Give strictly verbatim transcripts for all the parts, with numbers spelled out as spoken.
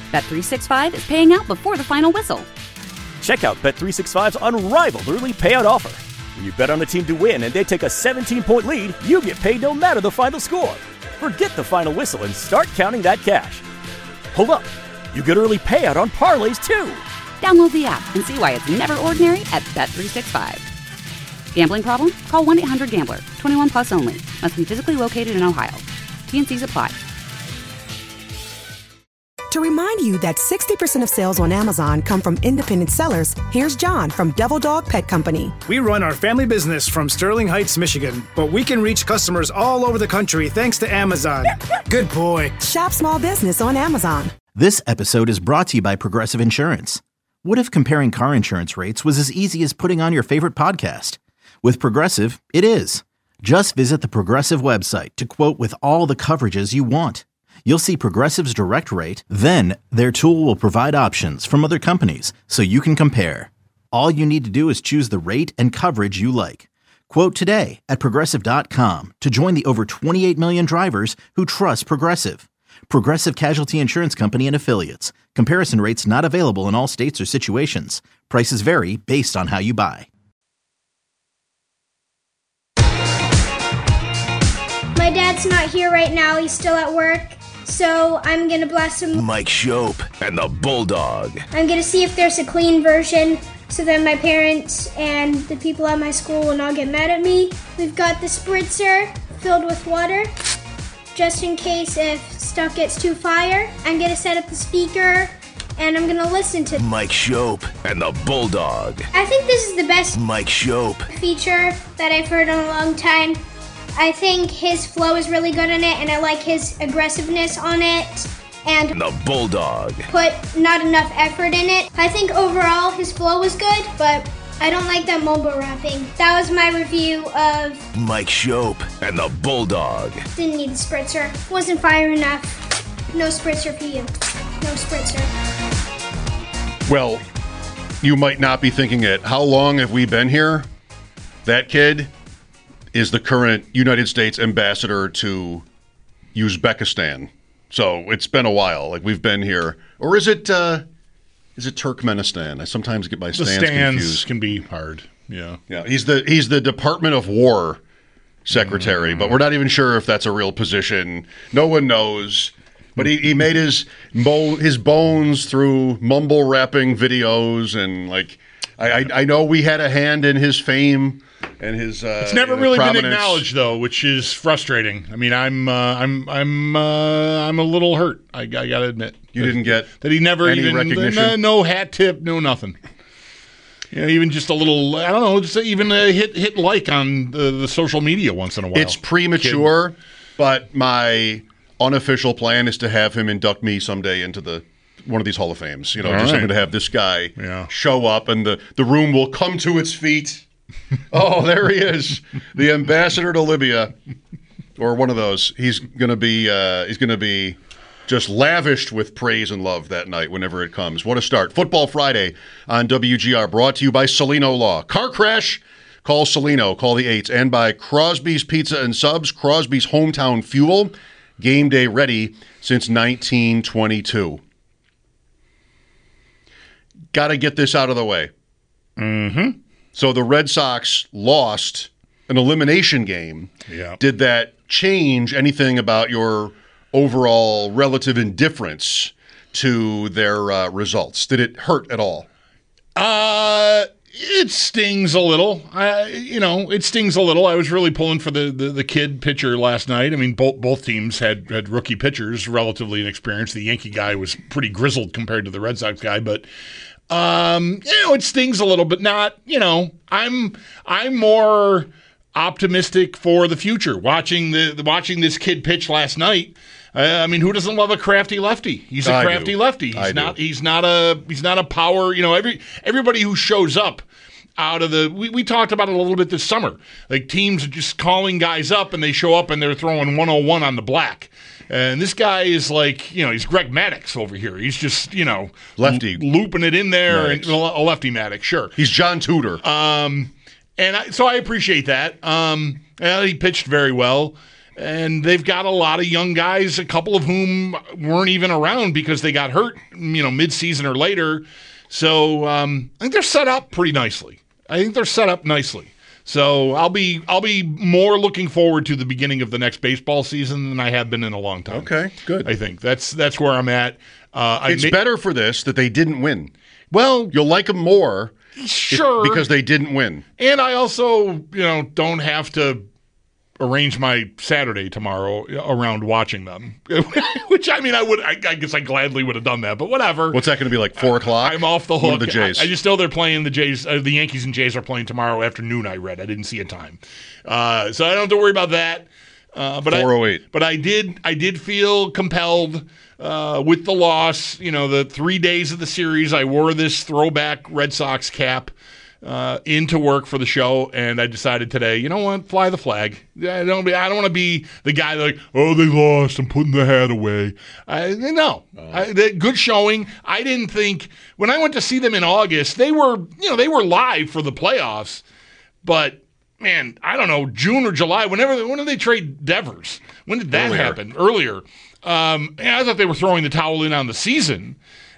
Bet three sixty-five is paying out before the final whistle. Check out Bet three sixty-five's unrivaled early payout offer. When you bet on a team to win and they take a seventeen-point lead, you get paid no matter the final score. Forget the final whistle and start counting that cash. Hold up. You get early payout on parlays, too. Download the app and see why it's never ordinary at Bet three sixty-five. Gambling problem? Call one eight hundred gambler. twenty-one plus only. Must be physically located in Ohio. T N Cs apply. To remind you that sixty percent of sales on Amazon come from independent sellers, here's John from Devil Dog Pet Company. We run our family business from Sterling Heights, Michigan, but we can reach customers all over the country thanks to Amazon. Good boy. Shop small business on Amazon. This episode is brought to you by Progressive Insurance. What if comparing car insurance rates was as easy as putting on your favorite podcast? With Progressive, it is. Just visit the Progressive website to quote with all the coverages you want. You'll see Progressive's direct rate, then their tool will provide options from other companies so you can compare. All you need to do is choose the rate and coverage you like. Quote today at Progressive dot com to join the over twenty-eight million drivers who trust Progressive. Progressive Casualty Insurance Company and Affiliates. Comparison rates not available in all states or situations. Prices vary based on how you buy. My dad's not here right now. He's still at work. So I'm going to blast him. Mike Shope and the Bulldog. I'm going to see if there's a clean version so that my parents and the people at my school will not get mad at me. We've got the spritzer filled with water, just in case if stuff gets too fire. I'm going to set up the speaker, and I'm going to listen to Mike Shope and the Bulldog. I think this is the best Mike Shope feature that I've heard in a long time. I think his flow is really good in it, and I like his aggressiveness on it. And the Bulldog put not enough effort in it. I think overall his flow was good, but I don't like that mumble rapping. That was my review of Mike Shope and the Bulldog. Didn't need the spritzer. Wasn't fire enough. No spritzer for you. No spritzer. Well, you might not be thinking it. How long have we been here? That kid is the current United States ambassador to Uzbekistan. So it's been a while. Like we've been here. Or is it uh, is it Turkmenistan? I sometimes get my stands, the stands confused. Can be hard. Yeah. Yeah. He's the he's the Department of War secretary, mm. but we're not even sure if that's a real position. No one knows. But he, he made his mo- his bones through mumble rapping videos, and like I, I I know we had a hand in his fame. And his uh, it's never you know, really prominence. been acknowledged, though, which is frustrating. I mean, I'm uh, I'm I'm uh, I'm a little hurt. I, I gotta admit, you that, didn't get that he never any even recognition. Uh, no hat tip, no nothing. You know, even just a little. I don't know, just even a hit hit like on the, the social media once in a while. It's premature, Kid. But my unofficial plan is to have him induct me someday into the one of these Hall of Fames. You know, All just right. to have this guy yeah. show up, and the the room will come to its feet. Oh, there he is, the ambassador to Libya, or one of those. He's gonna be uh, he's gonna be just lavished with praise and love that night whenever it comes. What a start! Football Friday on W G R, brought to you by Celino Law. Car crash? Call Celino. Call the eights, and by Crosby's Pizza and Subs, Crosby's hometown fuel, game day ready since nineteen twenty-two. Got to get this out of the way. Mm-hmm. So the Red Sox lost an elimination game. Yeah. Did that change anything about your overall relative indifference to their uh, results? Did it hurt at all? Uh, it stings a little. I, you know, it stings a little. I was really pulling for the, the, the kid pitcher last night. I mean, both both teams had, had rookie pitchers, relatively inexperienced. The Yankee guy was pretty grizzled compared to the Red Sox guy, but Um, you know, it stings a little, but not, you know, I'm, I'm more optimistic for the future. Watching the, the watching this kid pitch last night. Uh, I mean, who doesn't love a crafty lefty? He's a I crafty do. lefty. He's I not, do. he's not a, he's not a power, you know, every, everybody who shows up out of the, we, we talked about it a little bit this summer. Like teams are just calling guys up and they show up and they're throwing one oh one on the black. And this guy is like, you know, he's Greg Maddux over here. He's just, you know, lefty l- looping it in there, Maddux. and a lefty Maddux, sure. He's John Tudor. Um, and I, so I appreciate that. Um, and he pitched very well. And they've got a lot of young guys, a couple of whom weren't even around because they got hurt, you know, mid-season or later. So um, I think they're set up pretty nicely. I think they're set up nicely. So I'll be I'll be more looking forward to the beginning of the next baseball season than I have been in a long time. Okay, good. I think that's that's where I'm at. Uh, it's ma- better for this that they didn't win. Well, you'll like them more, sure, if, because they didn't win. And I also, you know, don't have to arrange my Saturday tomorrow around watching them. Which, I mean, I would, I, I guess I gladly would have done that, but whatever. What's that going to be like, four o'clock? I'm off the hook. One of the Jays. I, I just know they're playing the Jays. Uh, the Yankees and Jays are playing tomorrow afternoon, I read. I didn't see a time. Uh, so I don't have to worry about that. Uh, but four oh eight. I, but I did, I did feel compelled uh, with the loss. You know, the three days of the series, I wore this throwback Red Sox cap Uh, into work for the show, and I decided today, you know what, fly the flag. I don't be, I don't want to be the guy that like, oh, they lost, I'm putting the hat away. I, no, oh. I, they, good showing. I didn't think when I went to see them in August, they were, you know, they were live for the playoffs, but man, I don't know, June or July, whenever, when did they trade Devers? When did that Earlier. happen? Earlier. Um, and I thought they were throwing the towel in on the season,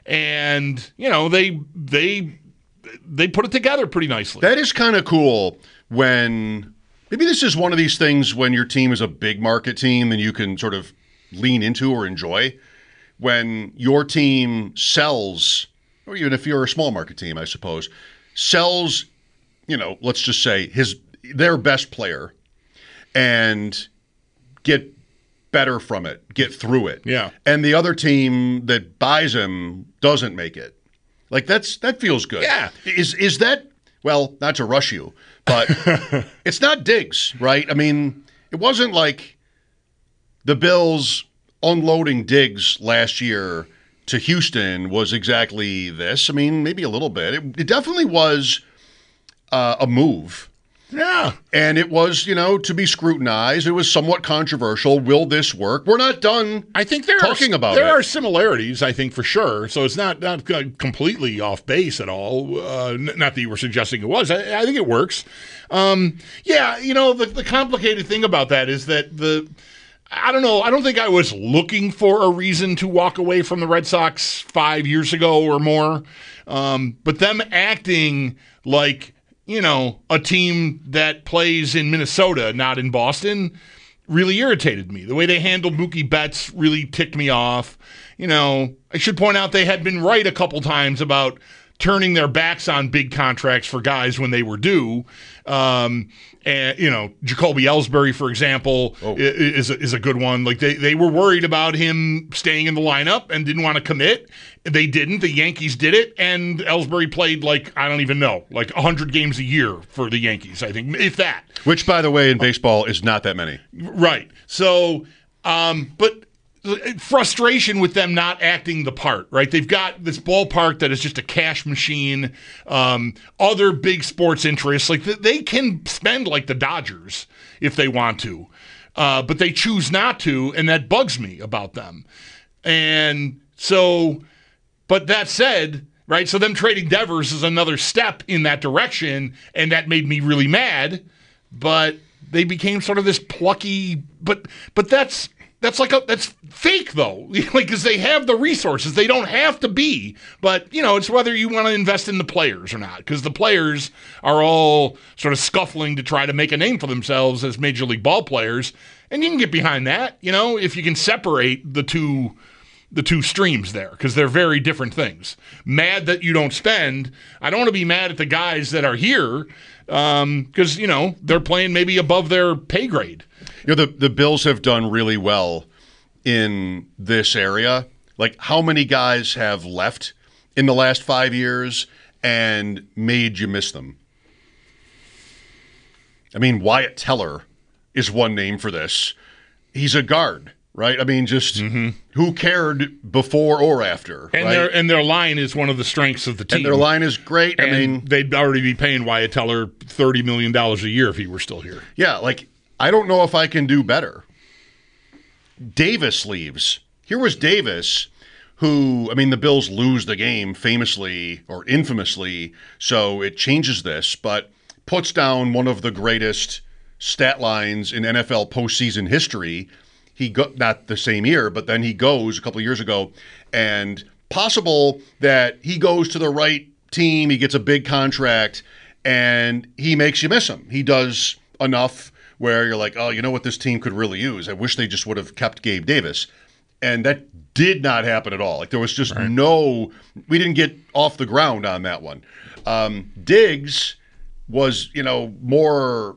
and you know, they they. They put it together pretty nicely. That is kind of cool when maybe this is one of these things when your team is a big market team and you can sort of lean into or enjoy. When your team sells, or even if you're a small market team, I suppose, sells, you know, let's just say his their best player and get better from it, get through it. Yeah. And the other team that buys him doesn't make it. Like, that's that feels good. Yeah. Is is that, well, not to rush you, but it's not Diggs, right? I mean, it wasn't like the Bills unloading Diggs last year to Houston was exactly this. I mean, maybe a little bit. It, it definitely was uh, a move. Yeah. And it was, you know, to be scrutinized. It was somewhat controversial. Will this work? We're not done I think there talking are, about there it. There are similarities, I think, for sure. So it's not, not completely off base at all. Uh, not that you were suggesting it was. I, I think it works. Um, yeah, you know, the, the complicated thing about that is that the I don't know. I don't think I was looking for a reason to walk away from the Red Sox five years ago or more. Um, but them acting like, you know, a team that plays in Minnesota, not in Boston, really irritated me. The way they handled Mookie Betts really ticked me off. You know, I should point out they had been right a couple times about turning their backs on big contracts for guys when they were due. Um, and, you know, Jacoby Ellsbury, for example, oh. is, a, is a good one. Like, they, they were worried about him staying in the lineup and didn't want to commit. They didn't. The Yankees did it, and Ellsbury played, like, I don't even know, like one hundred games a year for the Yankees, I think, if that. Which, by the way, in baseball is not that many. Right. So, um, but frustration with them not acting the part, right? They've got this ballpark that is just a cash machine, um, other big sports interests. Like, they can spend like the Dodgers if they want to, uh, but they choose not to, and that bugs me about them. And so, but that said, right, so them trading Devers is another step in that direction, and that made me really mad, but they became sort of this plucky, but but that's... That's like a that's fake though, like because they have the resources. They don't have to be, but you know it's whether you want to invest in the players or not. Because the players are all sort of scuffling to try to make a name for themselves as major league ball players, and you can get behind that. You know, if you can separate the two the two streams there, because they're very different things. Mad that you don't spend. I don't want to be mad at the guys that are here because um, you know they're playing maybe above their pay grade. You know, the, the Bills have done really well in this area. Like, how many guys have left in the last five years and made you miss them? I mean, Wyatt Teller is one name for this. He's a guard, right? I mean, just mm-hmm. who cared before or after, and right? Their, and their line is one of the strengths of the team. And their line is great. And I mean, they'd already be paying Wyatt Teller thirty million dollars a year if he were still here. Yeah, like, I don't know if I can do better. Davis leaves. Here was Davis, who, I mean, the Bills lose the game famously or infamously, so it changes this, but puts down one of the greatest stat lines in N F L postseason history. He got not the same year, but then he goes a couple of years ago, and possible that he goes to the right team, he gets a big contract, and he makes you miss him. He does enough where you're like, oh, you know what this team could really use? I wish they just would have kept Gabe Davis. And that did not happen at all. Like there was just right. no, we didn't get off the ground on that one. Um, Diggs was, you know, more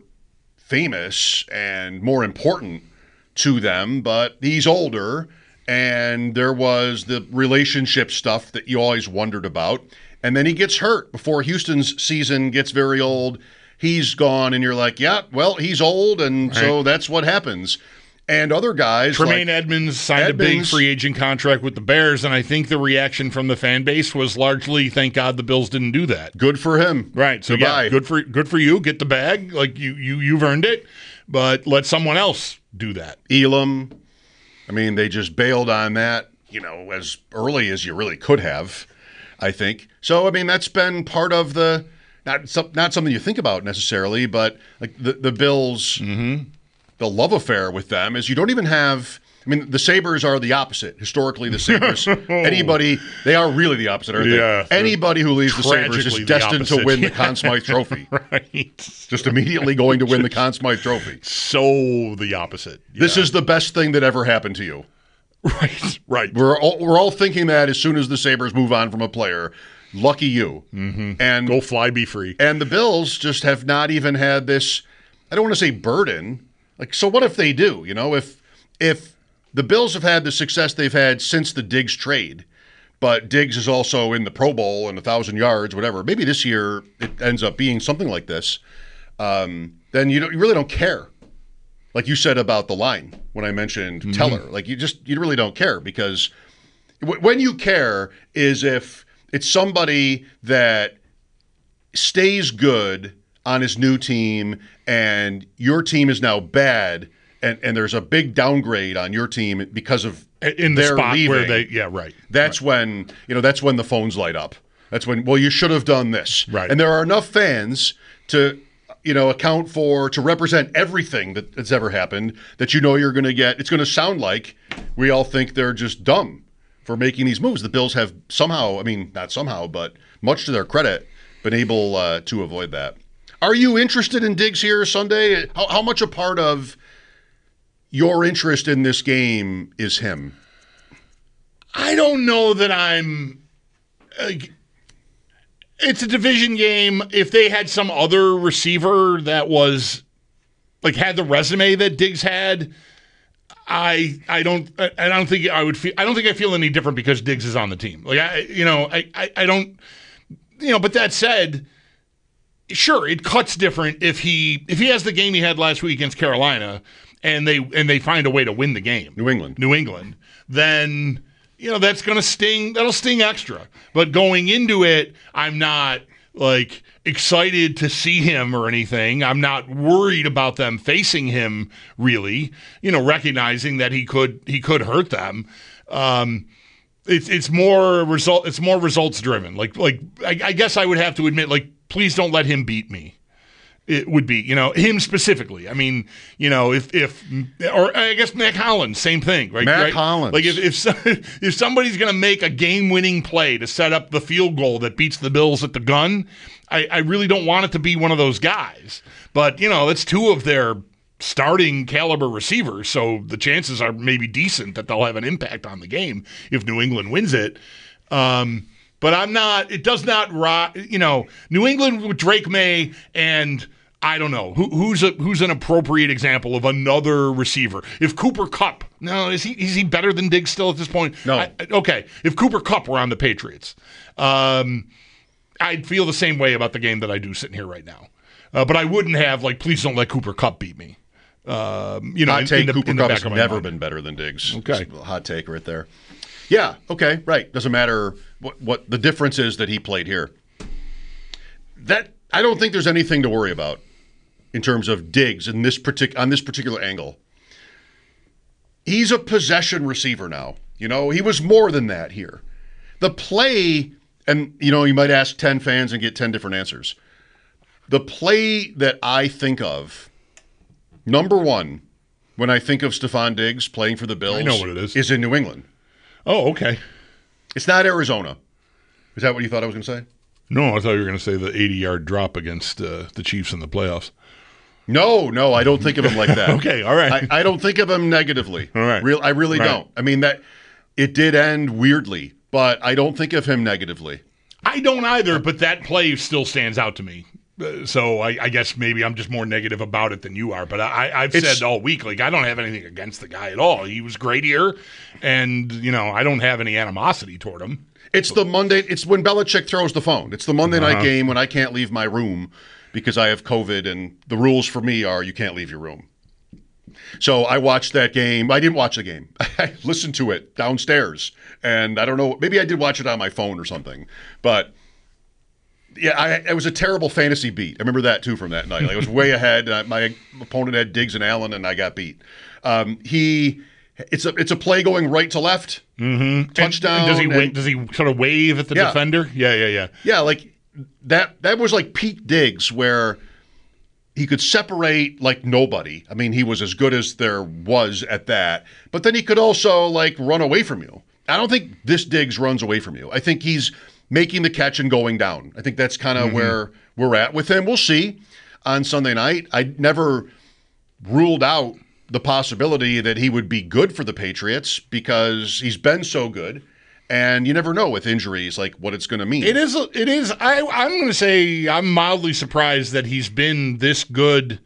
famous and more important to them, but he's older, and there was the relationship stuff that you always wondered about. And then he gets hurt before Houston's season gets very old. He's gone, and you're like, yeah, well, he's old, and right. so that's what happens. And other guys, Tremaine like Edmonds signed Edmonds, a big free agent contract with the Bears, and I think the reaction from the fan base was largely, thank God the Bills didn't do that. Good for him. Right. So Goodbye. yeah, good for good for you. Get the bag. Like you you you've earned it, but let someone else do that. Elam. I mean, they just bailed on that, you know, as early as you really could have, I think. So I mean, that's been part of the not not something you think about necessarily, but like the the Bills. Mm-hmm. The love affair with them is you don't even have – I mean, the Sabres are the opposite. Historically, the Sabres, anybody – they are really the opposite, aren't yeah, they? Anybody who leaves the Sabres is destined to win the Conn Smythe Trophy. Right. Just immediately going to win the Conn Smythe Trophy. So the opposite. Yeah. This is the best thing that ever happened to you. Right, right. We're all, we're all thinking that as soon as the Sabres move on from a player. Lucky you. Mm-hmm. And go fly, be free. And the Bills just have not even had this – I don't want to say burden – like, so what if they do? You know, if if the Bills have had the success they've had since the Diggs trade, but Diggs is also in the Pro Bowl and a thousand yards, whatever. Maybe this year it ends up being something like this. Um, then you don't, you really don't care. Like you said about the line when I mentioned mm-hmm. Teller, like you just you really don't care because w- when you care is if it's somebody that stays good on his new team and your team is now bad and, and there's a big downgrade on your team because of in the their spot leaving, where they yeah right that's right. when you know that's when the phones light up. That's when well you should have done this. Right. And there are enough fans to you know account for to represent everything that, that's ever happened that you know you're going to get it's going to sound like we all think they're just dumb for making these moves. The Bills have somehow, I mean not somehow but much to their credit been able uh, to avoid that. Are you interested in Diggs here Sunday? How, how much a part of your interest in this game is him? I don't know that I'm uh, – it's a division game. If they had some other receiver that was – like had the resume that Diggs had, I I don't I don't think I would feel – I don't think I feel any different because Diggs is on the team. Like, I you know, I, I, I don't – you know, but that said – sure, it cuts different if he if he has the game he had last week against Carolina and they and they find a way to win the game. New England. New England. Then, you know, that's going to sting. That'll sting extra. But going into it, I'm not like excited to see him or anything. I'm not worried about them facing him really, you know, recognizing that he could he could hurt them. Um It's it's more result. It's more results driven. Like like I, I guess I would have to admit, like, please don't let him beat me. It would be, you know, him specifically. I mean, you know, if if or I guess Mac Hollins, same thing, right? Mac right? Hollins. Like if if if somebody's going to make a game winning play to set up the field goal that beats the Bills at the gun, I, I really don't want it to be one of those guys. But you know, it's two of their starting caliber receivers, so the chances are maybe decent that they'll have an impact on the game if New England wins it. Um, but I'm not, it does not, you know, New England with Drake May and I don't know, who, who's a, who's an appropriate example of another receiver? If Cooper Kupp, no, is he is he better than Diggs still at this point? No. I, okay, if Cooper Kupp were on the Patriots, um, I'd feel the same way about the game that I do sitting here right now. Uh, but I wouldn't have, like, please don't let Cooper Kupp beat me. Um, you know, hot in, take, in the, Cooper in the Kupp back has of my never mind. been better than Diggs. Okay. Just a hot take right there. Yeah, okay, right. Doesn't matter what, what the difference is that he played here. That I don't think there's anything to worry about in terms of Diggs in this partic- on this particular angle. He's a possession receiver now. You know, he was more than that here. The play, and you know, you might ask ten fans and get ten different answers. The play that I think of Number one, when I think of Stephon Diggs playing for the Bills, I know what it is. Is in New England. Oh, okay. It's not Arizona. Is that what you thought I was going to say? No, I thought you were going to say the eighty-yard drop against uh, the Chiefs in the playoffs. No, no, I don't think of him like that. Okay, all right. I, I don't think of him negatively. All right. Real, I really right. don't. I mean, that it did end weirdly, but I don't think of him negatively. I don't either, but that play still stands out to me. Uh, so I, I guess maybe I'm just more negative about it than you are. But I, I've It's- said all week, like, I don't have anything against the guy at all. He was great here, and, you know, I don't have any animosity toward him. It's the Monday. It's when Belichick throws the phone. It's the Monday night Uh-huh. game when I can't leave my room because I have COVID, and the rules for me are you can't leave your room. So I watched that game. I didn't watch the game. I listened to it downstairs, and I don't know. Maybe I did watch it on my phone or something, but. Yeah, I, it was a terrible fantasy beat. I remember that, too, from that night. Like, I was way ahead. Uh, my opponent had Diggs and Allen, and I got beat. Um, he, it's a it's a play going right to left. Mm-hmm. Touchdown. And does he and- wa- does he sort of wave at the Yeah. defender? Yeah, yeah, yeah. Yeah, like that. That was like peak Diggs, where he could separate like nobody. I mean, he was as good as there was at that. But then he could also like run away from you. I don't think this Diggs runs away from you. I think he's making the catch and going down. I think that's kind of Mm-hmm. where we're at with him. We'll see on Sunday night. I never ruled out the possibility that he would be good for the Patriots because he's been so good. And you never know with injuries, like what it's going to mean. It is. It is. I, I'm going to say I'm mildly surprised that he's been this good,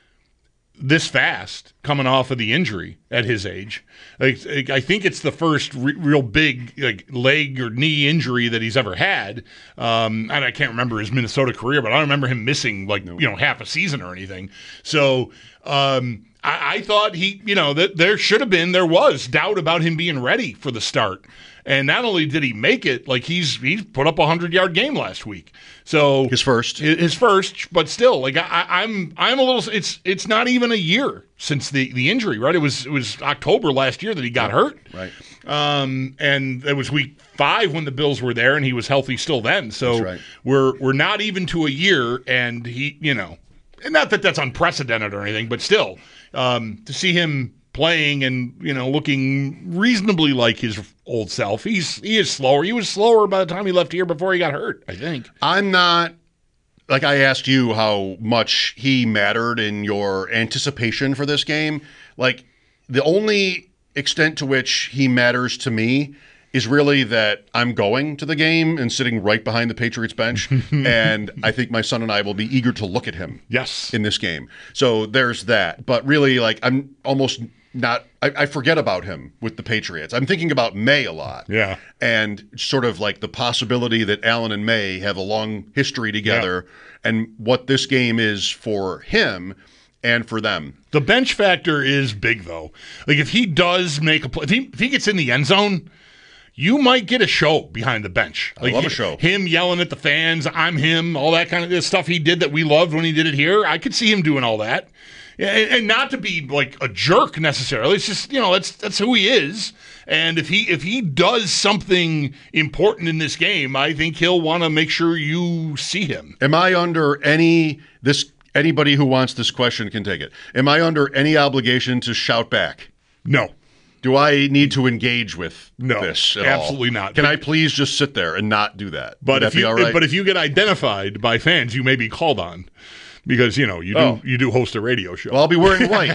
this fast, coming off of the injury at his age. Like, I think it's the first re- real big like leg or knee injury that he's ever had. Um, and I can't remember his Minnesota career, but I don't remember him missing like you know half a season or anything. So. Um, I, I thought he, you know, that there should have been, there was doubt about him being ready for the start. And not only did he make it, like he's he's put up a hundred-yard game last week. So his first, his first, but still, like I, I'm I'm a little. It's it's not even a year since the, the injury, right? It was it was October last year that he got hurt, right? Um, and it was week five when the Bills were there, and he was healthy still then. So That's right. we're we're not even to a year, and he, you know, and not that that's unprecedented or anything, but still, um, to see him playing and, you know, looking reasonably like his old self. He's he is slower. He was slower by the time he left here before he got hurt, I think. I'm not, like I asked you how much he mattered in your anticipation for this game. Like, the only extent to which he matters to me is really that I'm going to the game and sitting right behind the Patriots bench, and I think my son and I will be eager to look at him yes. in this game. So there's that. But really, like, I'm almost not I, I forget about him with the Patriots. I'm thinking about May a lot. Yeah. And sort of like the possibility that Allen and May have a long history together yeah. and what this game is for him and for them. The bench factor is big, though. Like, if he does make a play, if he, if he gets in the end zone, you might get a show behind the bench. Like, I love a show. Him yelling at the fans, I'm him, all that kind of stuff he did that we loved when he did it here. I could see him doing all that. And, and not to be like a jerk necessarily. It's just, you know, that's that's who he is. And if he if he does something important in this game, I think he'll want to make sure you see him. Am I under any this anybody who wants this question can take it. Am I under any obligation to shout back? No. Do I need to engage with no, this at absolutely all? not. Can but, I please just sit there and not do that? But Would if that be you all right? but if you get identified by fans, you may be called on. Because, you know, you do oh. you do host a radio show. Well, I'll be wearing white.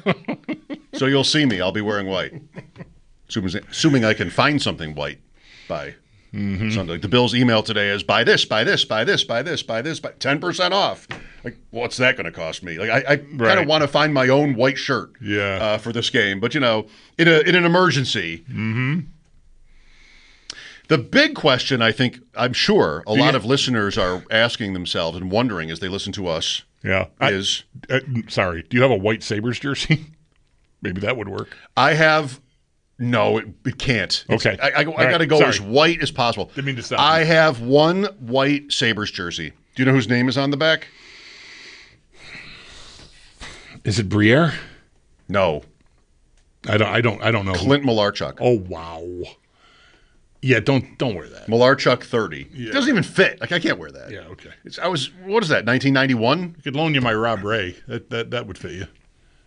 So you'll see me. I'll be wearing white. Assuming, assuming I can find something white by mm-hmm. Sunday. The Bills' email today is buy this, buy this, buy this, buy this, buy this, buy ten percent off. Like, what's that going to cost me? Like, I, I right. kind of want to find my own white shirt yeah. uh, for this game. But, you know, in a in an emergency. Mm-hmm. The big question, I think, I'm sure a yeah. lot of listeners are asking themselves and wondering as they listen to us yeah. is... I, uh, sorry, do you have a white Sabres jersey? Maybe that would work. I have... No, it, it can't. It's, okay. I, I, I right. got to go sorry. as white as possible. Didn't mean to stop I you. have one white Sabres jersey. Do you know whose name is on the back? Is it Briere? No. I don't I don't I don't know. Clint Malarchuk. Oh wow. Yeah, don't don't wear that. Malarchuk thirty. Yeah. It doesn't even fit. Like I can't wear that. Yeah, okay. It's, I was what is that? nineteen ninety-one? I could loan you my Rob Ray. That that that would fit you.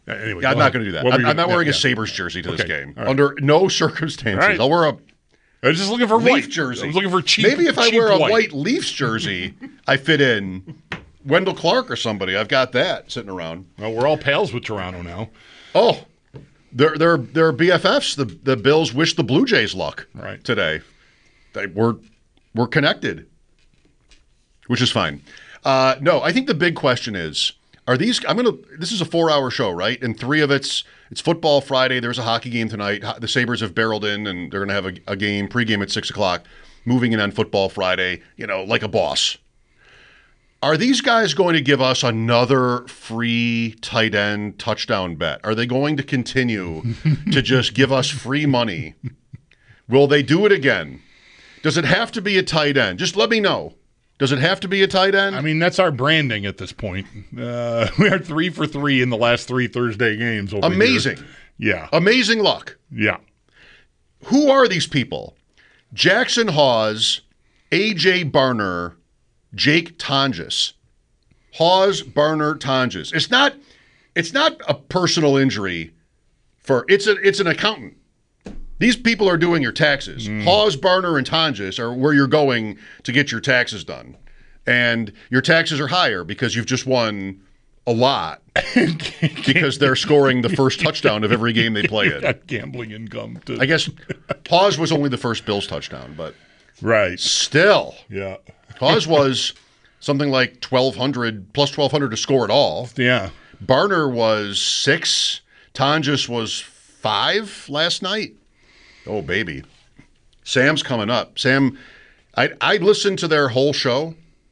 Uh, anyway, yeah, I'm not going to do that. I'm, I'm not wearing yeah, a Sabres jersey to okay. this game. Right. Under no circumstances. Right. I'll wear a I was just looking for Leaf white. jersey. I was looking for cheap. Maybe if I cheap wear a white. white Leafs jersey, I fit in. Wendell Clark or somebody. I've got that sitting around. Well, we're all pals with Toronto now. Oh, they're they're they're B F Fs. The the Bills wish the Blue Jays luck right. today. They were we're connected, which is fine. Uh, no, I think the big question is: Are these? I'm gonna. This is a four-hour show, right? And three of it's it's football Friday. There's a hockey game tonight. The Sabres have barreled in, and they're gonna have a, a game pregame at six o'clock. Moving in on football Friday, you know, like a boss. Are these guys going to give us another free tight end touchdown bet? Are they going to continue to just give us free money? Will they do it again? Does it have to be a tight end? Just let me know. Does it have to be a tight end? I mean, that's our branding at this point. Uh, we are three for three in the last three Thursday games. Over Amazing. Here. Yeah. Amazing luck. Yeah. Who are these people? Jackson Hawes, A J Barner, Jake Tonjes. Hawes, Barner, Tonjes. It's not it's not a personal injury for it's a it's an accountant. These people are doing your taxes. Mm. Hawes, Barner, and Tonjes are where you're going to get your taxes done. And your taxes are higher because you've just won a lot because they're scoring the first touchdown of every game they play in. Got gambling income. To... I guess Hawes was only the first Bills touchdown, but right. Still. Yeah. Hawes was something like twelve hundred, plus twelve hundred to score it all. Yeah. Barner was six. Tonjes was five last night. Oh, baby. Sam's coming up. Sam, I I listened to their whole show.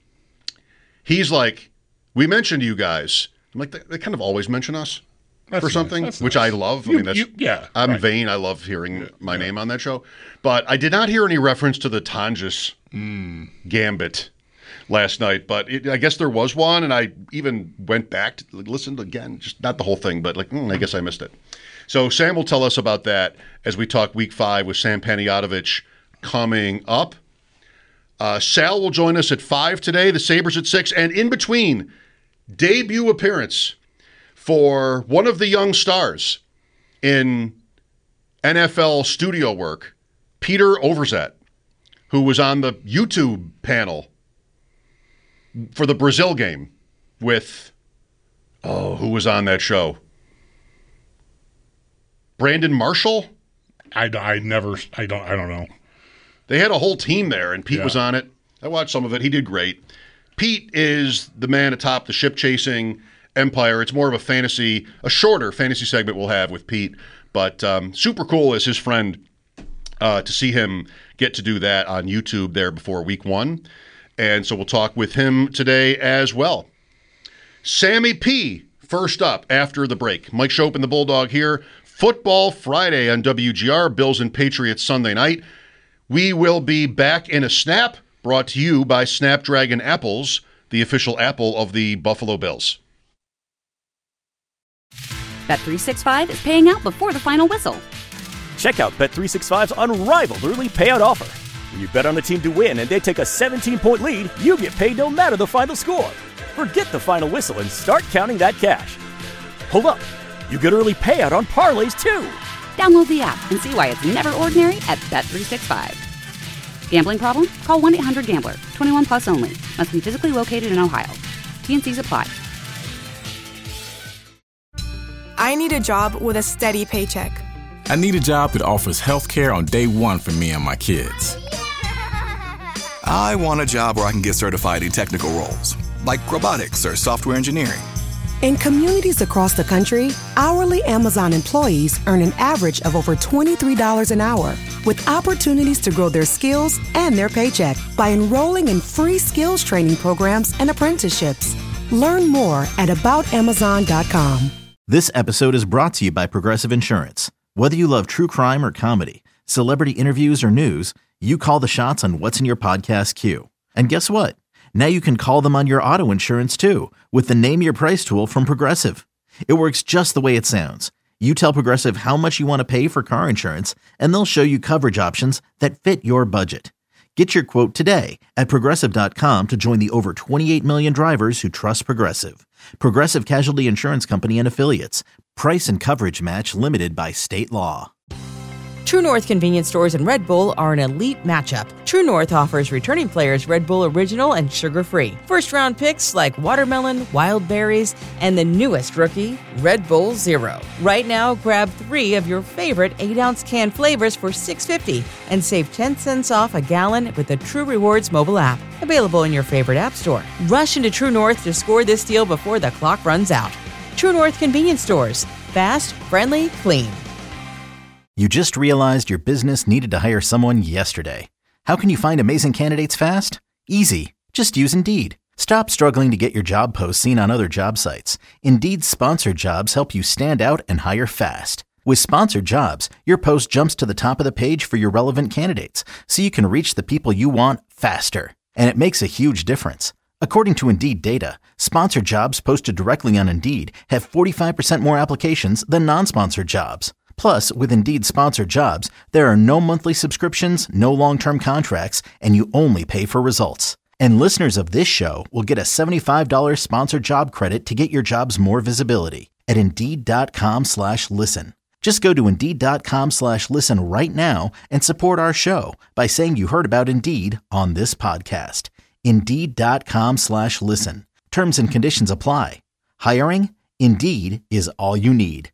He's like, we mentioned you guys. I'm like, they, they kind of always mention us that's for something, nice. which nice. I love. You, I mean, that's you, yeah, I'm right. vain. I love hearing yeah, my yeah. name on that show. But I did not hear any reference to the Tonjes mm. gambit last night. But it, I guess there was one, and I even went back to listen again. Just not the whole thing, but like, mm, I guess I missed it. So Sam will tell us about that as we talk week five with Sam Panayotovich coming up. Uh, Sal will join us at five today, the Sabres at six, and in between, debut appearance for one of the young stars in N F L studio work, Peter Overzet, who was on the YouTube panel for the Brazil game with, oh, who was on that show? Brandon Marshall? I, I never, I don't, I don't know. They had a whole team there, and Pete yeah. was on it. I watched some of it. He did great. Pete is the man atop the ship-chasing empire. It's more of a fantasy, a shorter fantasy segment we'll have with Pete, but um, super cool as his friend uh, to see him get to do that on YouTube there before week one. And so we'll talk with him today as well. Sammy P, first up after the break. Mike Schopp and the Bulldog here. Football Friday on W G R, Bills and Patriots Sunday night. We will be back in a snap, brought to you by Snapdragon Apples, the official apple of the Buffalo Bills. Bet three sixty-five is paying out before the final whistle. Check out Bet three sixty-five's unrivaled early payout offer. When you bet on a team to win and they take a seventeen-point lead, you get paid no matter the final score. Forget the final whistle and start counting that cash. Hold up. You get early payout on parlays, too. Download the app and see why it's never ordinary at Bet three sixty-five. Gambling problem? Call one eight hundred gambler. twenty-one plus only. Must be physically located in Ohio. T N Cs apply. I need a job with a steady paycheck. I need a job that offers health care on day one for me and my kids. I want a job where I can get certified in technical roles, like robotics or software engineering. In communities across the country, hourly Amazon employees earn an average of over twenty-three dollars an hour, with opportunities to grow their skills and their paycheck by enrolling in free skills training programs and apprenticeships. Learn more at about amazon dot com. This episode is brought to you by Progressive Insurance. Whether you love true crime or comedy, celebrity interviews or news, you call the shots on what's in your podcast queue. And guess what? Now you can call them on your auto insurance too with the Name Your Price tool from Progressive. It works just the way it sounds. You tell Progressive how much you want to pay for car insurance, and they'll show you coverage options that fit your budget. Get your quote today at Progressive dot com to join the over twenty-eight million drivers who trust Progressive. Progressive Casualty Insurance Company and Affiliates. Price and coverage match limited by state law. True North convenience stores and Red Bull are an elite matchup. True North offers returning players Red Bull Original and sugar-free. First-round picks like watermelon, wild berries, and the newest rookie, Red Bull Zero. Right now, grab three of your favorite eight-ounce can flavors for six dollars and fifty cents and save ten cents off a gallon with the True Rewards mobile app. Available in your favorite app store. Rush into True North to score this deal before the clock runs out. True North convenience stores. Fast, friendly, clean. You just realized your business needed to hire someone yesterday. How can you find amazing candidates fast? Easy. Just use Indeed. Stop struggling to get your job posts seen on other job sites. Indeed's sponsored jobs help you stand out and hire fast. With sponsored jobs, your post jumps to the top of the page for your relevant candidates, so you can reach the people you want faster. And it makes a huge difference. According to Indeed data, sponsored jobs posted directly on Indeed have forty-five percent more applications than non-sponsored jobs. Plus, with Indeed sponsored jobs, there are no monthly subscriptions, no long-term contracts, and you only pay for results. And listeners of this show will get a seventy-five dollars sponsored job credit to get your jobs more visibility at Indeed.com slash listen. Just go to Indeed.com slash listen right now and support our show by saying you heard about Indeed on this podcast. Indeed.com slash listen. Terms and conditions apply. Hiring? Indeed is all you need.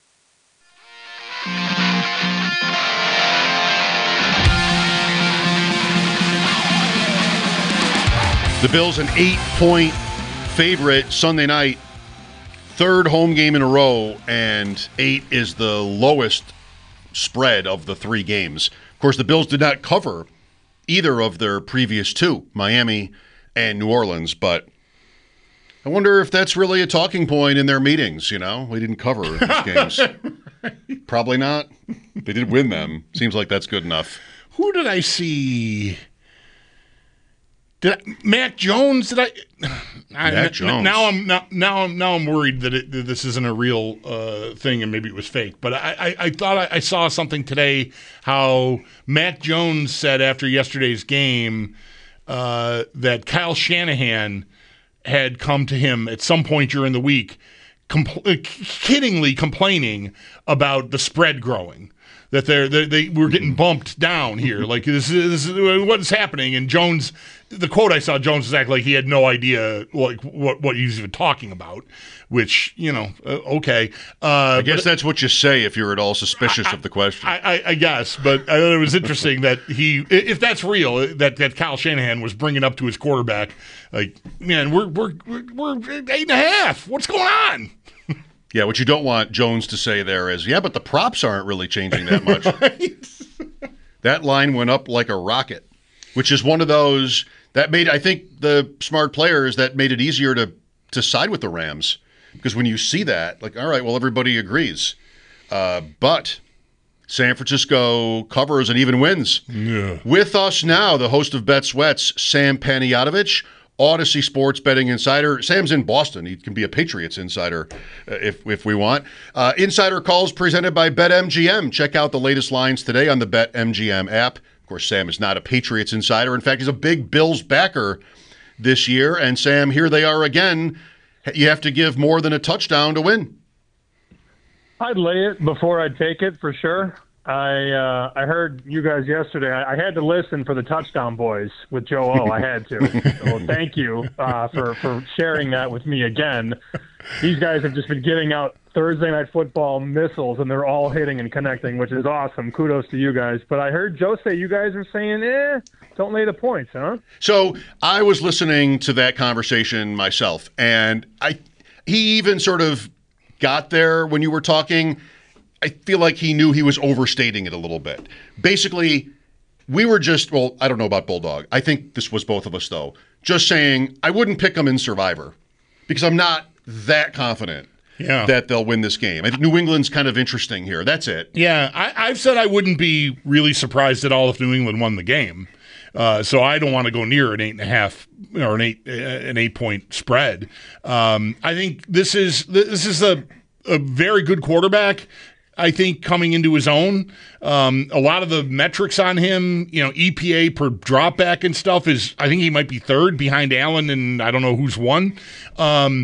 The Bills an eight-point favorite Sunday night, third home game in a row, and eight is the lowest spread of the three games. Of course, the Bills did not cover either of their previous two, Miami and New Orleans, but I wonder if that's really a talking point in their meetings, you know? We didn't cover these games. Probably not. They did win them. Seems like that's good enough. Who did I see? Did I, Mac Jones? Did I? I Mac Jones. Now I'm now, now I'm now I'm worried that, it, that this isn't a real uh, thing and maybe it was fake. But I I, I thought I, I saw something today how Mac Jones said after yesterday's game uh, that Kyle Shanahan had come to him at some point during the week, compl- kiddingly complaining about the spread growing. That they're, they're they were getting bumped down here, like this is, this is what's happening. And Jones, the quote I saw, Jones was acting like he had no idea like what what he was even talking about. Which you know, uh, okay. Uh, I guess that's what you say if you're at all suspicious I, of the question. I, I, I guess, but I thought it was interesting that he, if that's real, that, that Kyle Shanahan was bringing up to his quarterback, like, man, we're we're we're, we're eight and a half. What's going on? Yeah, what you don't want Jones to say there is, yeah, but the props aren't really changing that much. Right. That line went up like a rocket, which is one of those that made, I think, the smart players, that made it easier to, to side with the Rams. Because when you see that, like, all right, well, everybody agrees. Uh, but San Francisco covers and even wins. Yeah. With us now, the host of Bet Sweats, Sam Panayotovich, Odyssey Sports Betting Insider. Sam's in Boston. He can be a Patriots insider uh, if if we want. Uh, insider calls presented by BetMGM. Check out the latest lines today on the BetMGM app. Of course, Sam is not a Patriots insider. In fact, he's a big Bills backer this year. And Sam, here they are again. You have to give more than a touchdown to win. I'd lay it before I'd take it for sure. I uh, I heard you guys yesterday. I, I had to listen for the touchdown boys with Joe O. I had to. So thank you uh, for, for sharing that with me again. These guys have just been giving out Thursday Night Football missiles, and they're all hitting and connecting, which is awesome. Kudos to you guys. But I heard Joe say you guys are saying, eh, don't lay the points, huh? So I was listening to that conversation myself, and I he even sort of got there when you were talking. I feel like he knew he was overstating it a little bit. Basically, we were just, well, I don't know about Bulldog. I think this was both of us, though. Just saying, I wouldn't pick them in Survivor because I'm not that confident yeah. that they'll win this game. I think New England's kind of interesting here. That's it. Yeah, I, I've said I wouldn't be really surprised at all if New England won the game. Uh, so I don't want to go near an eight and a half or an eight an eight point spread. Um, I think this is this is a a very good quarterback. I think coming into his own, um, a lot of the metrics on him, you know, E P A per drop back and stuff is, I think he might be third behind Allen and I don't know who's one. Um,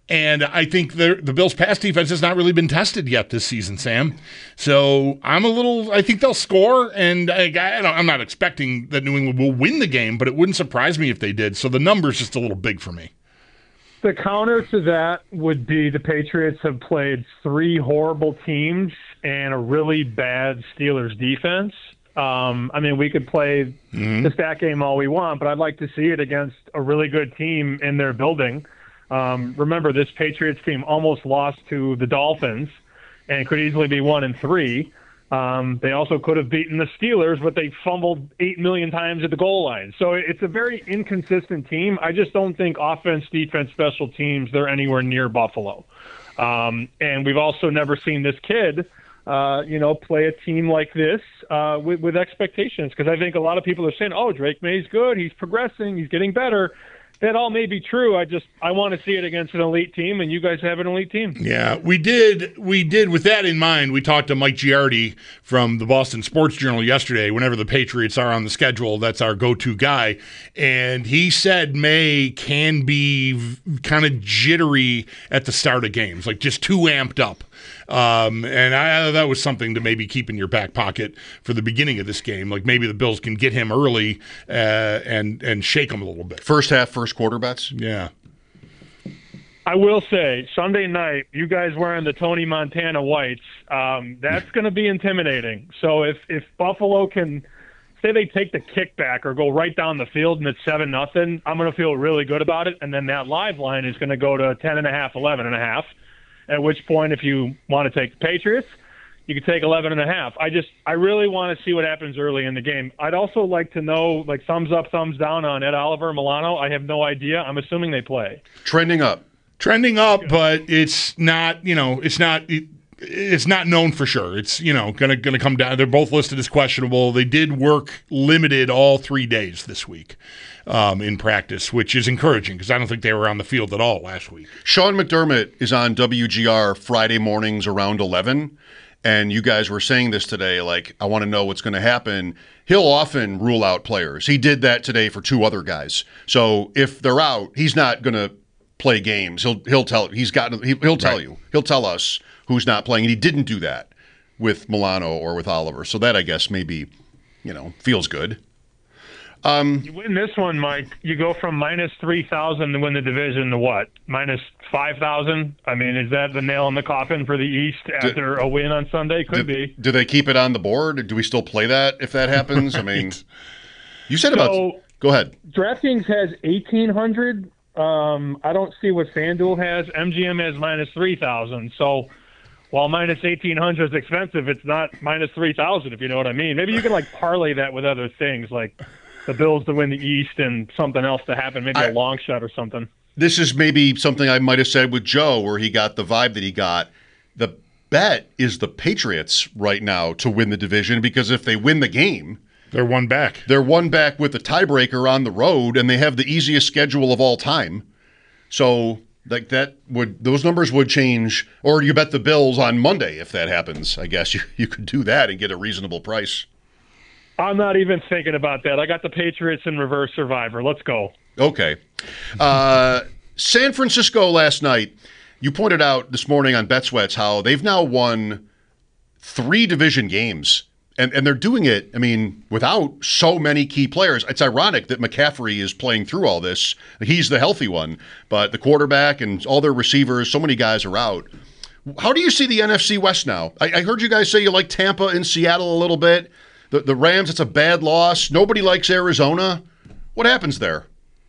And I think the the Bills' pass defense has not really been tested yet this season, Sam. So I'm a little. I think they'll score, and I, I don't, I'm not expecting that New England will win the game, but it wouldn't surprise me if they did. So the number's just a little big for me. The counter to that would be the Patriots have played three horrible teams and a really bad Steelers defense. Um, I mean, we could play mm-hmm. the stat game all we want, but I'd like to see it against a really good team in their building. Um, remember, this Patriots team almost lost to the Dolphins and could easily be one and three. Um, they also could have beaten the Steelers, but they fumbled eight million times at the goal line. So it's a very inconsistent team. I just don't think offense, defense, special teams, they're anywhere near Buffalo. Um, and we've also never seen this kid, uh, you know, play a team like this uh, with, with expectations. Because I think a lot of people are saying, oh, Drake May's good. He's progressing. He's getting better. That all may be true. I just I want to see it against an elite team, and you guys have an elite team. Yeah, we did. We did. With that in mind, we talked to Mike Giardi from the Boston Sports Journal yesterday. Whenever the Patriots are on the schedule, that's our go-to guy, and he said May can be kind of jittery at the start of games, like just too amped up. Um, and I, that was something to maybe keep in your back pocket for the beginning of this game. Like maybe the Bills can get him early uh, and and shake him a little bit. First half, first quarter bets? Yeah. I will say, Sunday night, you guys wearing the Tony Montana whites, um, that's going to be intimidating. So if, if Buffalo can, say they take the kickback or go right down the field and it's seven nothing, I'm going to feel really good about it. And then that live line is going to go to ten and a half, eleven and a half. At which point, if you want to take the Patriots, you can take eleven and a half. I just, I really want to see what happens early in the game. I'd also like to know, like, thumbs up, thumbs down on Ed Oliver, Milano. I have no idea. I'm assuming they play. Trending up. Trending up, but it's not, you know, it's not, it, it's not known for sure. It's, you know, gonna gonna come down. They're both listed as questionable. They did work limited all three days this week. Um, in practice, which is encouraging because I don't think they were on the field at all last week. Sean McDermott is on W G R Friday mornings around eleven, and you guys were saying this today, like, I want to know what's going to happen. He'll often rule out players. He did that today for two other guys. So if they're out, he's not going to play games. He'll he'll tell he's got he, he'll tell right. you. He'll tell us who's not playing, and he didn't do that with Milano or with Oliver. So that, I guess, maybe, you know, feels good. Um, you win this one, Mike. You go from minus three thousand to win the division to what? Minus five thousand? I mean, is that the nail in the coffin for the East after do, a win on Sunday? Could do, be. Do they keep it on the board? Do we still play that if that happens? right. I mean, you said so, about. Go ahead. DraftKings has eighteen hundred. Um, I don't see what FanDuel has. M G M has minus three thousand. So while minus eighteen hundred is expensive, it's not minus three thousand, if you know what I mean. Maybe you can, like, parlay that with other things, like the Bills to win the East and something else to happen, maybe I, a long shot or something. This is maybe something I might have said with Joe where he got the vibe that he got. The bet is the Patriots right now to win the division because if they win the game, they're one back. They're one back with the tiebreaker on the road, and they have the easiest schedule of all time. So like that would those numbers would change, or you bet the Bills on Monday if that happens. I guess you, you could do that and get a reasonable price. I'm not even thinking about that. I got the Patriots in reverse survivor. Let's go. Okay. Uh, San Francisco last night, you pointed out this morning on BetSweats how they've now won three division games. And and they're doing it, I mean, without so many key players. It's ironic that McCaffrey is playing through all this. He's the healthy one. But the quarterback and all their receivers, so many guys are out. How do you see the N F C West now? I, I heard you guys say you like Tampa and Seattle a little bit. The, the Rams, it's a bad loss. Nobody likes Arizona. What happens there?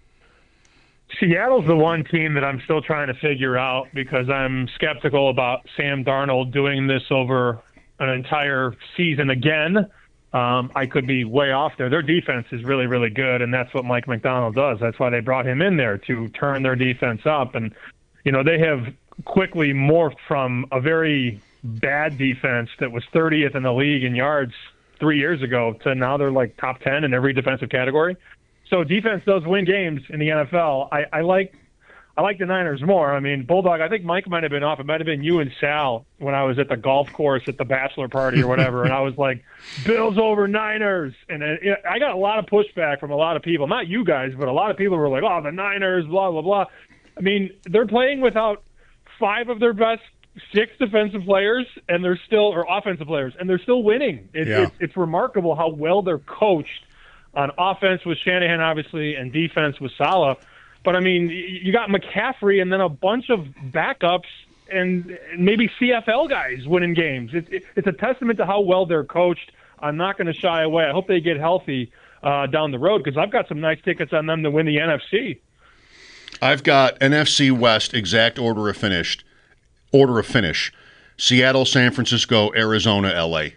Seattle's the one team that I'm still trying to figure out because I'm skeptical about Sam Darnold doing this over an entire season again. Um, I could be way off there. Their defense is really, really good, and that's what Mike McDonald does. That's why they brought him in there, to turn their defense up. And, you know, they have quickly morphed from a very bad defense that was thirtieth in the league in yards three years ago to now they're like top ten in every defensive category. So defense does win games in the N F L. I, I like I like the Niners more. I mean, Bulldog, I think Mike might have been off. It might have been you and Sal when I was at the golf course at the bachelor party or whatever, and I was like, Bills over Niners. And it, I got a lot of pushback from a lot of people, not you guys, but a lot of people were like, oh, the Niners, blah, blah, blah. I mean, they're playing without five of their best six defensive players, and they're still, or offensive players, and they're still winning. It, Yeah. it's, it's remarkable how well they're coached on offense with Shanahan, obviously, and defense with Saleh. But, I mean, you got McCaffrey and then a bunch of backups and maybe C F L guys winning games. It, it, it's a testament to how well they're coached. I'm not going to shy away. I hope they get healthy uh, down the road because I've got some nice tickets on them to win the N F C. I've got N F C West exact order of finished. Order of finish. Seattle, San Francisco, Arizona, L A.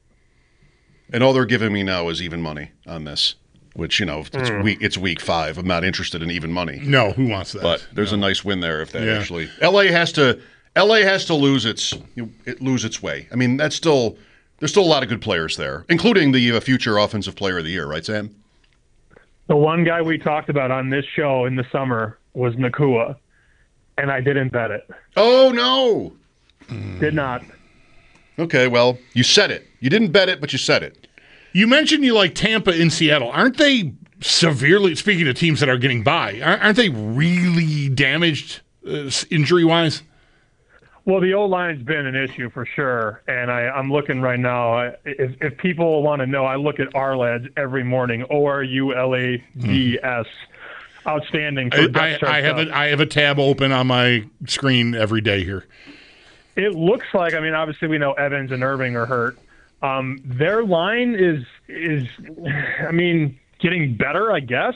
And all they're giving me now is even money on this, which, you know, it's Mm. week it's week five. I'm not interested in even money. No, who wants that? But there's a nice win there if that Yeah. actually. L A has to L A has to lose its you know, it lose its way. I mean, that's still there's still a lot of good players there, including the uh, future offensive player of the year, right, Sam? The one guy we talked about on this show in the summer was Nakua, and I didn't bet it. Oh, no. Did not. Okay, well, you said it. You didn't bet it, but you said it. You mentioned you like Tampa and Seattle. Aren't they severely, speaking of teams that are getting by, aren't aren't they really damaged uh, injury-wise? Well, the O-line's been an issue for sure, and I, I'm looking right now. I, if, if people want to know, I look at R L A D S every morning, O R U L A D S. Outstanding. For I, depth I, chart I have stuff. a, I have a tab open on my screen every day here. It looks like, I mean, obviously we know Evans and Irving are hurt. Um, their line is, is, I mean, getting better, I guess.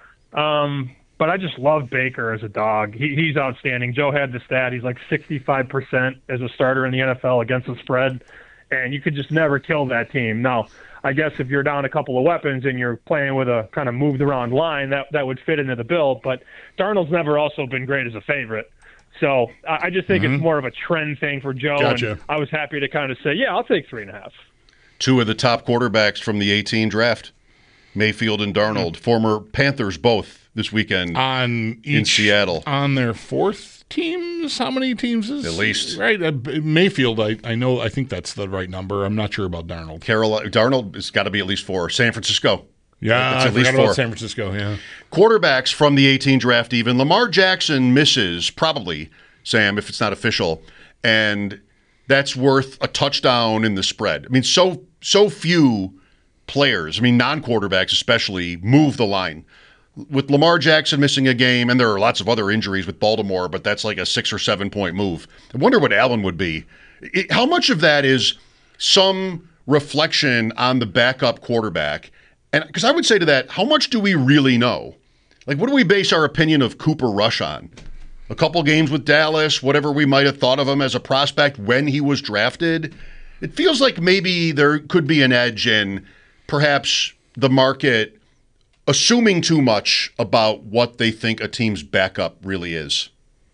Um, but I just love Baker as a dog. He, he's outstanding. Joe had the stat. He's like sixty-five percent as a starter in the N F L against the spread, and you could just never kill that team. Now, I guess if you're down a couple of weapons and you're playing with a kind of moved around line, that, that would fit into the bill. But Darnold's never also been great as a favorite. So I I just think Mhm. it's more of a trend thing for Joe. Gotcha. And I was happy to kind of say, yeah, I'll take three and a half. Two of the top quarterbacks from the eighteen draft, Mayfield and Darnold, former Panthers both this weekend on in each- Seattle. On their fourth teams? How many teams is At least. Right. Uh, Mayfield, I, I know, I think that's the right number. I'm not sure about Darnold. Carolina, Darnold has got to be at least four. San Francisco. Yeah, That's I at least forgot about four. San Francisco, yeah. Quarterbacks from the eighteen draft even. Lamar Jackson misses, probably, Sam, if it's not official. And that's worth a touchdown in the spread. I mean, so so few players, I mean, non-quarterbacks especially, move the line. With Lamar Jackson missing a game, and there are lots of other injuries with Baltimore, but that's like a six or seven point move. I wonder what Allen would be. It, how much of that is some reflection on the backup quarterback? And because I would say to that, how much do we really know? Like, what do we base our opinion of Cooper Rush on? A couple games with Dallas, whatever we might have thought of him as a prospect when he was drafted. It feels like maybe there could be an edge in perhaps the market assuming too much about what they think a team's backup really is.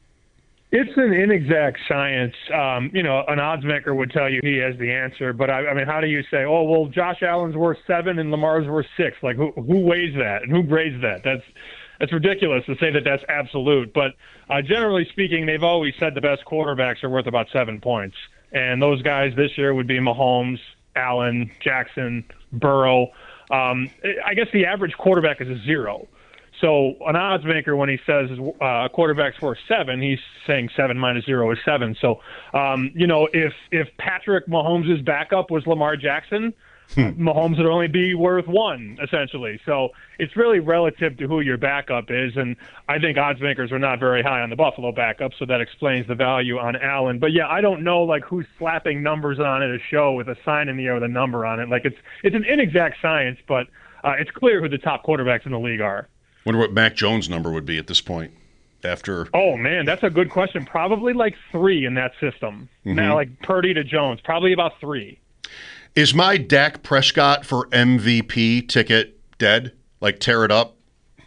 It's an inexact science. Um, you know, an odds maker would tell you he has the answer, but I, I mean, how do you say, oh, well, Josh Allen's worth seven and Lamar's worth six? Like, who, who weighs that and who grades that? That's that's ridiculous to say that that's absolute. But uh, generally speaking, they've always said the best quarterbacks are worth about seven points, and those guys this year would be Mahomes, Allen, Jackson, Burrow. Um, I guess the average quarterback is a zero. So an odds maker, when he says uh, a quarterback's worth seven, he's saying seven minus zero is seven. So, um, you know, if if Patrick Mahomes' backup was Lamar Jackson, Mahomes would only be worth one, essentially. So it's really relative to who your backup is. And I think odds makers are not very high on the Buffalo backup, so that explains the value on Allen. But, yeah, I don't know, like, who's slapping numbers on at a show with a sign in the air with a number on it. Like, it's it's an inexact science, but uh, it's clear who the top quarterbacks in the league are. Wonder what Mac Jones' number would be at this point after. Oh, man, that's a good question. Probably like three in that system. Mhm. Now, like Purdy to Jones, probably about three. Is my Dak Prescott for M V P ticket dead? Like, tear it up?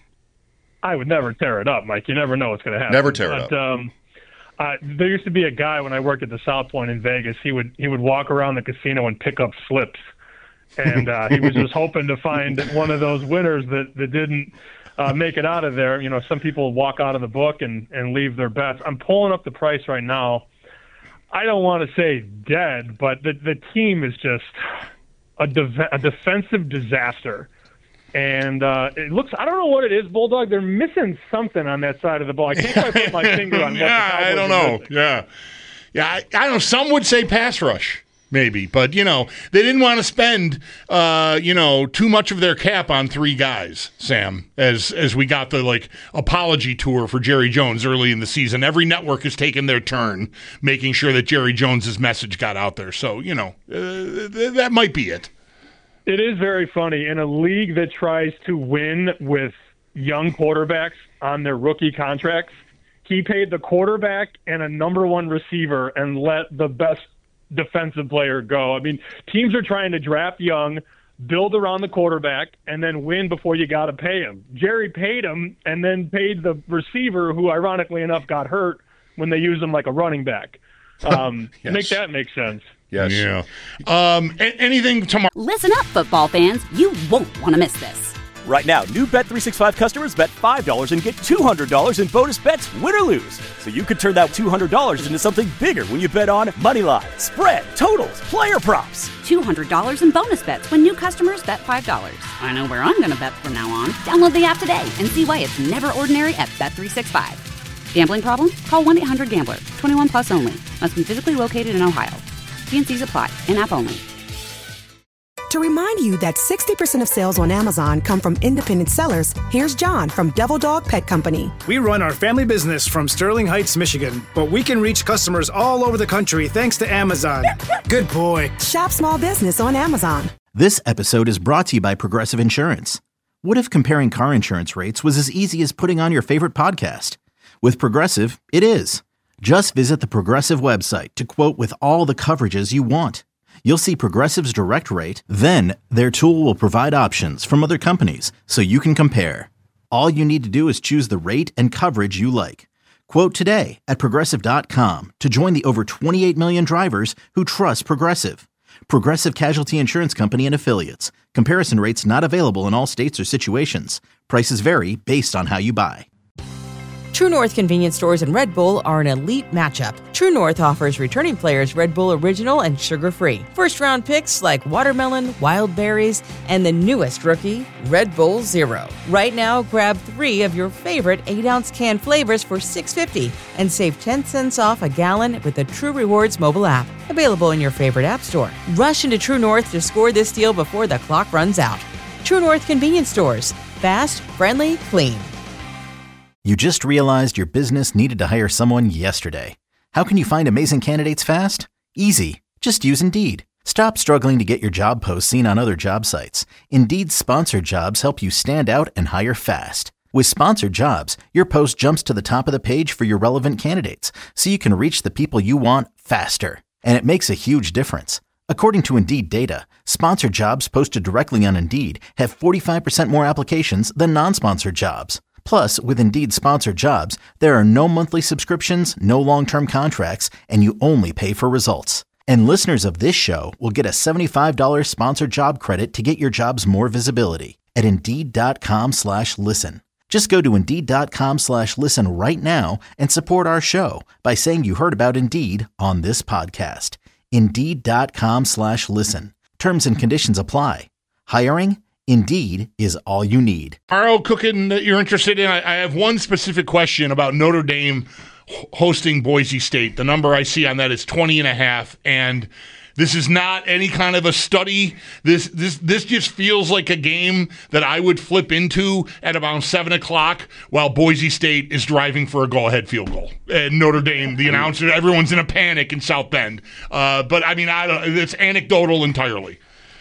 I would never tear it up, Mike. You never know what's going to happen. Never tear it but, up. Um, uh, there used to be a guy when I worked at the South Point in Vegas. He would he would walk around the casino and pick up slips, and uh, he was just hoping to find one of those winners that that didn't uh, make it out of there. You know, some people walk out of the book and and leave their bets. I'm pulling up the price right now. I don't want to say dead, but the the team is just a, de- a defensive disaster. And uh, it looks, I don't know what it is, Bulldog. They're missing something on that side of the ball. I can't quite put my finger on what yeah, the Cowboys I don't are know. missing. Yeah. Yeah, I, I don't know. Some would say pass rush, maybe. But, you know, they didn't want to spend, uh, you know, too much of their cap on three guys, Sam, as as we got the, like, apology tour for Jerry Jones early in the season. Every network has taken their turn making sure that Jerry Jones's message got out there. So, you know, uh, th- that might be it. It is very funny. In a league that tries to win with young quarterbacks on their rookie contracts, he paid the quarterback and a number one receiver and let the best defensive player go. I mean, teams are trying to draft young, build around the quarterback, and then win before you got to pay him. Jerry paid him and then paid the receiver, who ironically enough got hurt when they used him like a running back. Um, Yes. Make that make sense. Yes. Yeah. Um, a- anything tomorrow? Listen up, football fans. You won't want to miss this. Right now, new Bet three sixty-five customers bet five dollars and get two hundred dollars in bonus bets, win or lose. So you could turn that two hundred dollars into something bigger when you bet on moneyline, spread, totals, player props. two hundred dollars in bonus bets when new customers bet five dollars. I know where I'm going to bet from now on. Download the app today and see why it's never ordinary at Bet three sixty-five. Gambling problem? Call one eight hundred gambler. twenty-one plus only. Must be physically located in Ohio. T N Cs apply. In-app only. To remind you that sixty percent of sales on Amazon come from independent sellers, here's John from Devil Dog Pet Company. We run our family business from Sterling Heights, Michigan, but we can reach customers all over the country thanks to Amazon. Good boy. Shop small business on Amazon. This episode is brought to you by Progressive Insurance. What if comparing car insurance rates was as easy as putting on your favorite podcast? With Progressive, it is. Just visit the Progressive website to quote with all the coverages you want. You'll see Progressive's direct rate, then their tool will provide options from other companies so you can compare. All you need to do is choose the rate and coverage you like. Quote today at Progressive dot com to join the over twenty-eight million drivers who trust Progressive. Progressive Casualty Insurance Company and Affiliates. Comparison rates not available in all states or situations. Prices vary based on how you buy. True North convenience stores and Red Bull are an elite matchup. True North offers returning players Red Bull Original and sugar-free. First-round picks like watermelon, wild berries, and the newest rookie, Red Bull Zero. Right now, grab three of your favorite eight-ounce can flavors for six dollars and fifty cents and save ten cents off a gallon with the True Rewards mobile app. Available in your favorite app store. Rush into True North to score this deal before the clock runs out. True North convenience stores. Fast, friendly, clean. You just realized your business needed to hire someone yesterday. How can you find amazing candidates fast? Easy. Just use Indeed. Stop struggling to get your job posts seen on other job sites. Indeed's sponsored jobs help you stand out and hire fast. With sponsored jobs, your post jumps to the top of the page for your relevant candidates, so you can reach the people you want faster. And it makes a huge difference. According to Indeed data, sponsored jobs posted directly on Indeed have forty-five percent more applications than non-sponsored jobs. Plus, with Indeed sponsored jobs, there are no monthly subscriptions, no long-term contracts, and you only pay for results. And listeners of this show will get a seventy-five dollars sponsored job credit to get your jobs more visibility at Indeed.com slash listen. Just go to Indeed.com slash listen right now and support our show by saying you heard about Indeed on this podcast. Indeed.com slash listen. Terms and conditions apply. Hiring? Indeed is all you need. Tomorrow cooking that you're interested in, I, I have one specific question about Notre Dame hosting Boise State. The number I see on that is twenty and a half, and this is not any kind of a study. This this this just feels like a game that I would flip into at about seven o'clock while Boise State is driving for a go-ahead field goal. And Notre Dame, the announcer, everyone's in a panic in South Bend. Uh, but I mean, I don't, it's anecdotal entirely.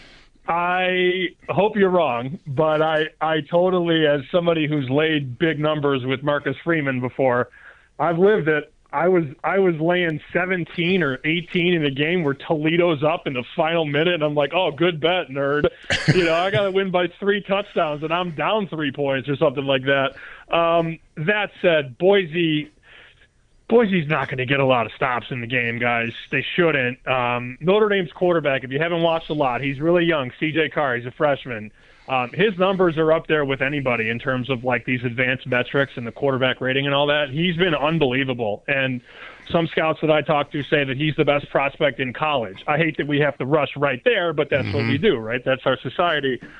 I hope you're wrong, but I, I totally, as somebody who's laid big numbers with Marcus Freeman before, I've lived it. I was I was laying seventeen or eighteen in a game where Toledo's up in the final minute, and I'm like, oh, good bet, nerd. You know, I got to win by three touchdowns, and I'm down three points or something like that. Um, that said, Boise... Boise's not going to get a lot of stops in the game, guys. They shouldn't. Um, Notre Dame's quarterback, if you haven't watched a lot, he's really young. C J Carr, he's a freshman. Um, his numbers are up there with anybody in terms of like these advanced metrics and the quarterback rating and all that. He's been unbelievable. And some scouts that I talk to say that he's the best prospect in college. I hate that we have to rush right there, but that's mm-hmm. what we do, right? That's our society.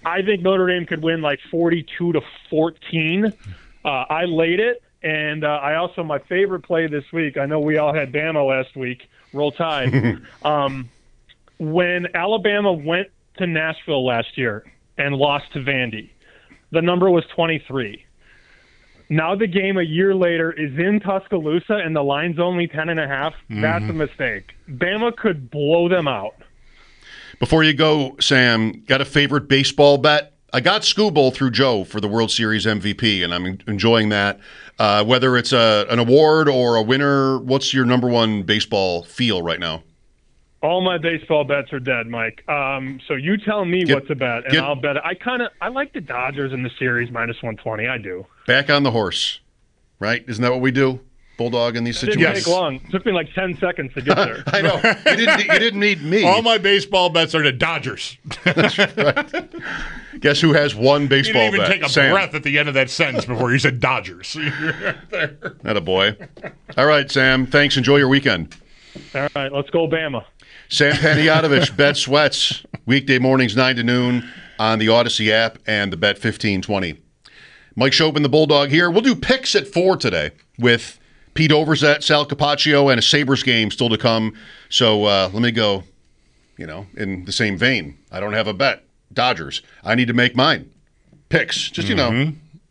I think Notre Dame could win like forty-two to fourteen. Uh, I laid it, and uh, I also, my favorite play this week, I know we all had Bama last week, Roll Tide. um, when Alabama went to Nashville last year and lost to Vandy, the number was twenty-three. Now the game a year later is in Tuscaloosa and the line's only ten and a half. Mm-hmm. That's a mistake. Bama could blow them out. Before you go, Sam, got a favorite baseball bet? I got Scooble through Joe for the World Series M V P, and I'm enjoying that. Uh, whether it's a, an award or a winner, what's your number one baseball feel right now? All my baseball bets are dead, Mike. Um, so you tell me get, what to bet, and get, I'll bet it. I kind of I like the Dodgers in the series minus one twenty. I do. Back on the horse, right? Isn't that what we do, Bulldog, in these it situations? Didn't take long. It took me like ten seconds to get there. I know. You didn't. You didn't need me. All my baseball bets are the Dodgers. That's right. Guess who has one baseball bet? You didn't even bet? take a Sam. breath at the end of that sentence before you said Dodgers. That a boy. All right, Sam. Thanks. Enjoy your weekend. All right, let's go Bama. Sam Panayotovich, Bet Sweats, weekday mornings nine to noon on the Odyssey app and the Bet fifteen twenty. Mike Shopin, the Bulldog here. We'll do picks at four today with Pete Overzet, Sal Capaccio, and a Sabres game still to come. So uh, let me go, you know, in the same vein. I don't have a bet. Dodgers. I need to make mine. Picks. Just, you mm-hmm. know,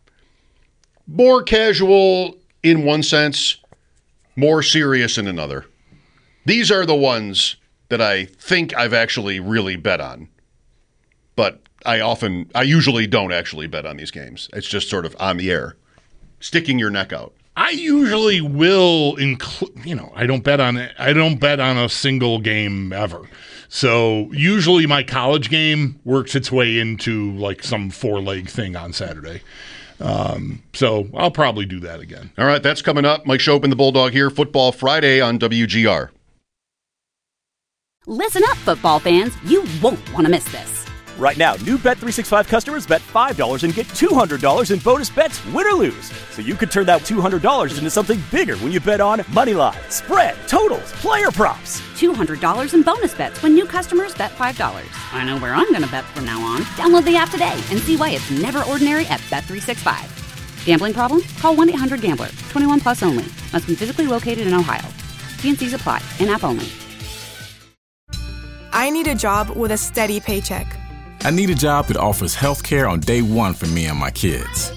more casual in one sense, more serious in another. These are the ones that I think I've actually really bet on. But I often, I usually don't actually bet on these games. It's just sort of on the air, sticking your neck out. I usually will include, you know, I don't bet on it. I don't bet on a single game ever. So usually my college game works its way into like some four leg thing on Saturday. Um, so I'll probably do that again. All right, that's coming up. Mike Shopin, the Bulldog here. Football Friday on W G R. Listen up, football fans. You won't want to miss this. Right now, new Bet three sixty-five customers bet five dollars and get two hundred dollars in bonus bets, win or lose. So you could turn that two hundred dollars into something bigger when you bet on moneyline, spread, totals, player props. two hundred dollars in bonus bets when new customers bet five dollars. I know where I'm going to bet from now on. Download the app today and see why it's never ordinary at Bet three sixty-five. Gambling problem? Call one eight hundred gambler. twenty-one plus only. Must be physically located in Ohio. T and C's apply. In-app only. I need a job with a steady paycheck. I need a job that offers health care on day one for me and my kids.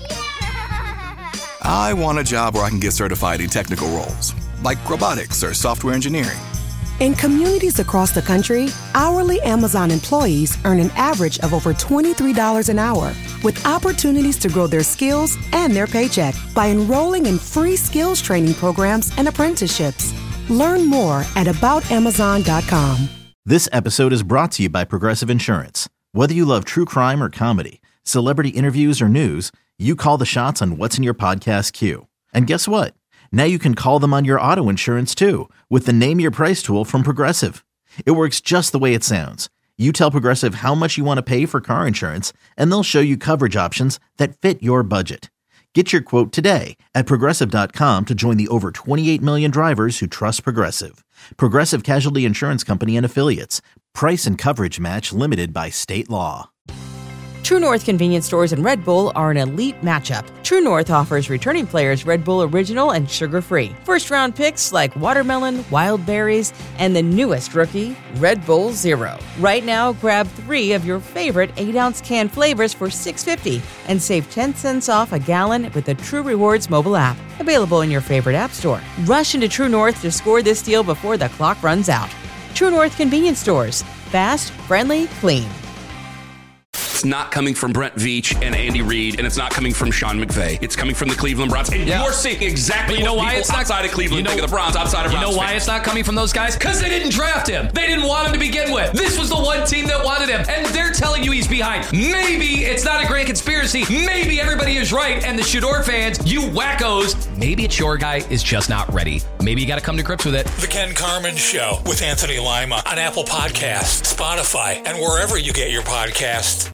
I want a job where I can get certified in technical roles, like robotics or software engineering. In communities across the country, hourly Amazon employees earn an average of over twenty-three dollars an hour, with opportunities to grow their skills and their paycheck by enrolling in free skills training programs and apprenticeships. Learn more at about amazon dot com. This episode is brought to you by Progressive Insurance. Whether you love true crime or comedy, celebrity interviews or news, you call the shots on what's in your podcast queue. And guess what? Now you can call them on your auto insurance too with the Name Your Price tool from Progressive. It works just the way it sounds. You tell Progressive how much you want to pay for car insurance, and they'll show you coverage options that fit your budget. Get your quote today at Progressive dot com to join the over twenty-eight million drivers who trust Progressive. Progressive Casualty Insurance Company and Affiliates. Price and coverage match limited by state law. True North convenience stores and Red Bull are an elite matchup. True North offers returning players Red Bull Original and sugar-free. First-round picks like watermelon, wild berries, and the newest rookie, Red Bull Zero. Right now, grab three of your favorite eight ounce can flavors for six dollars and fifty cents and save ten cents off a gallon with the True Rewards mobile app. Available in your favorite app store. Rush into True North to score this deal before the clock runs out. True North convenience stores. Fast, friendly, clean. It's not coming from Brent Veach and Andy Reid, and it's not coming from Sean McVay. It's coming from the Cleveland Browns. And yeah. you're seeing exactly but you know what why people it's not, outside of Cleveland you know, think of the Browns, outside of You Browns know why fans. It's not coming from those guys? Because they didn't draft him. They didn't want him to begin with. This was the one team that wanted him, and they're telling you he's behind. Maybe it's not a grand conspiracy. Maybe everybody is right, and the Shador fans, you wackos, maybe it's your guy is just not ready. Maybe you got to come to grips with it. The Ken Carman Show with Anthony Lima on Apple Podcasts, Spotify, and wherever you get your podcasts.